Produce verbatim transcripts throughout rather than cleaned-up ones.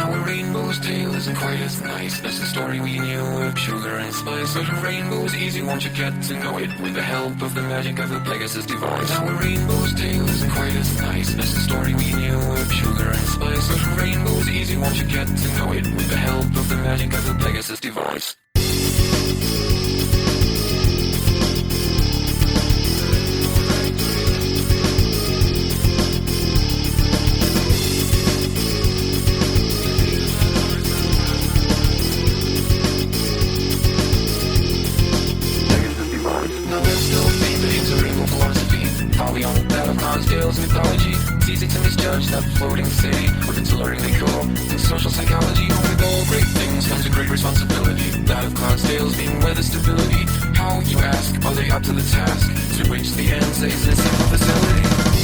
Now a rainbow's tale isn't quite as nice as the story we knew of sugar and spice. But a rainbow's easy once you get to know it, with the help of the magic of the Pegasus device. Now a rainbow's tale isn't quite as nice as the story we knew of sugar and spice. But a rainbow's easy once you get to know it, with the help of the magic of the Pegasus device. Tales mythology sees it to misjudge that floating city with its alluring decor and social psychology. With all great things comes a great responsibility, that of Clydesdales being weather stability. How, you ask, are they up to the task to which the answer is a simple facility?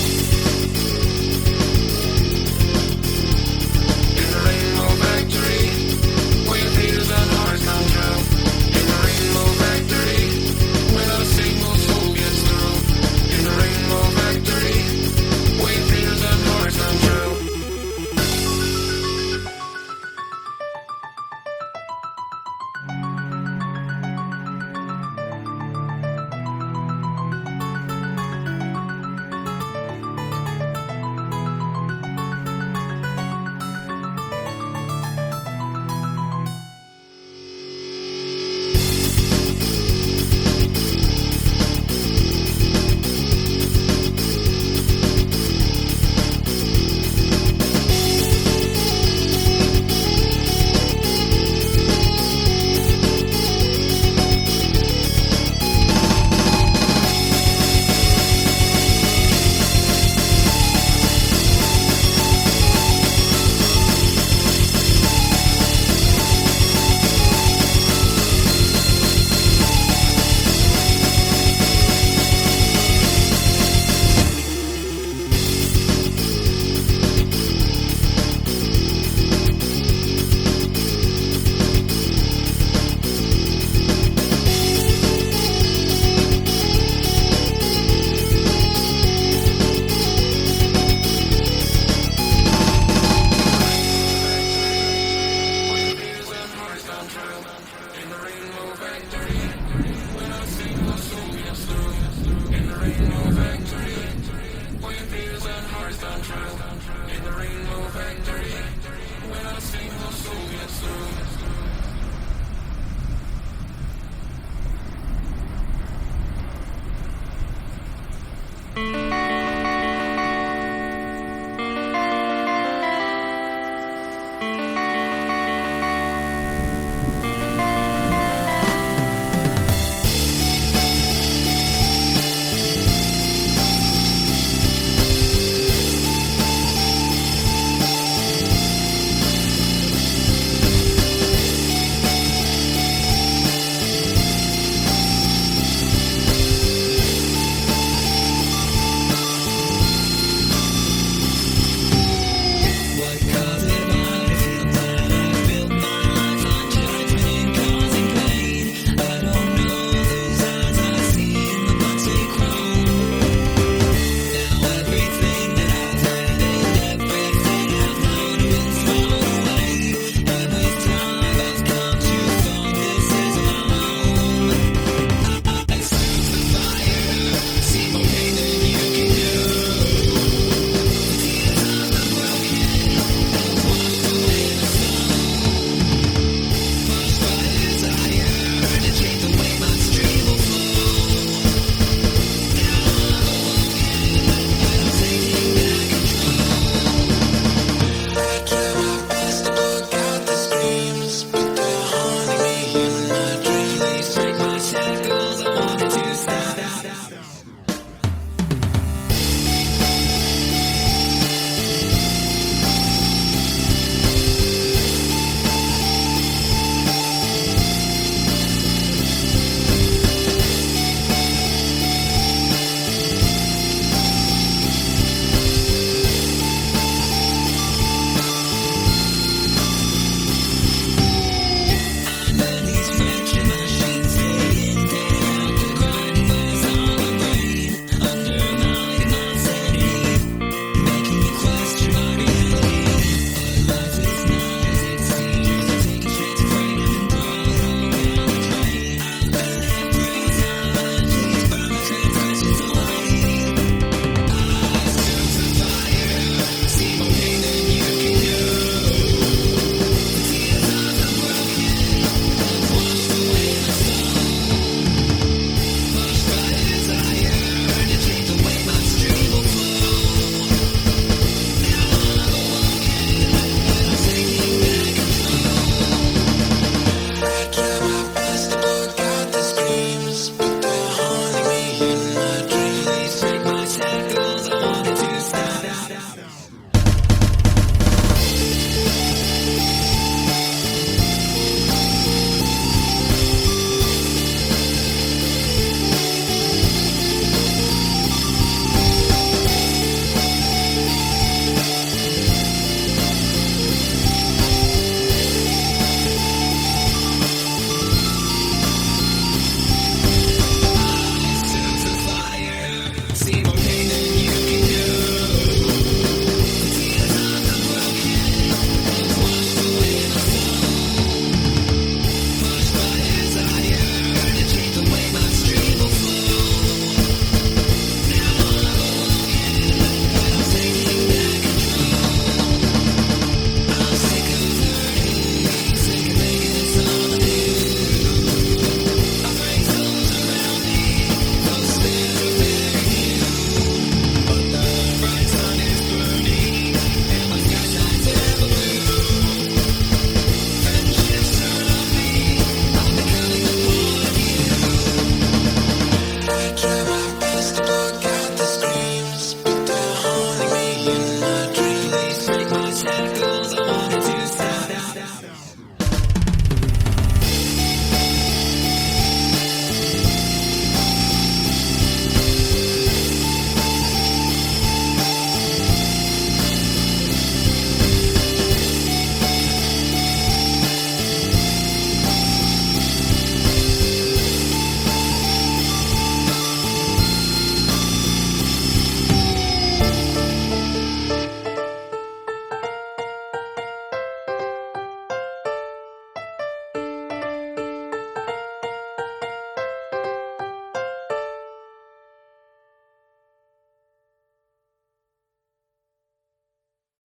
In the rainbow factory, where your fears and hearts come true. In the rainbow factory, where not a single soul gets through. In the rainbow factory, where your fears and hearts come true. In the rainbow factory, when a single soul gets through.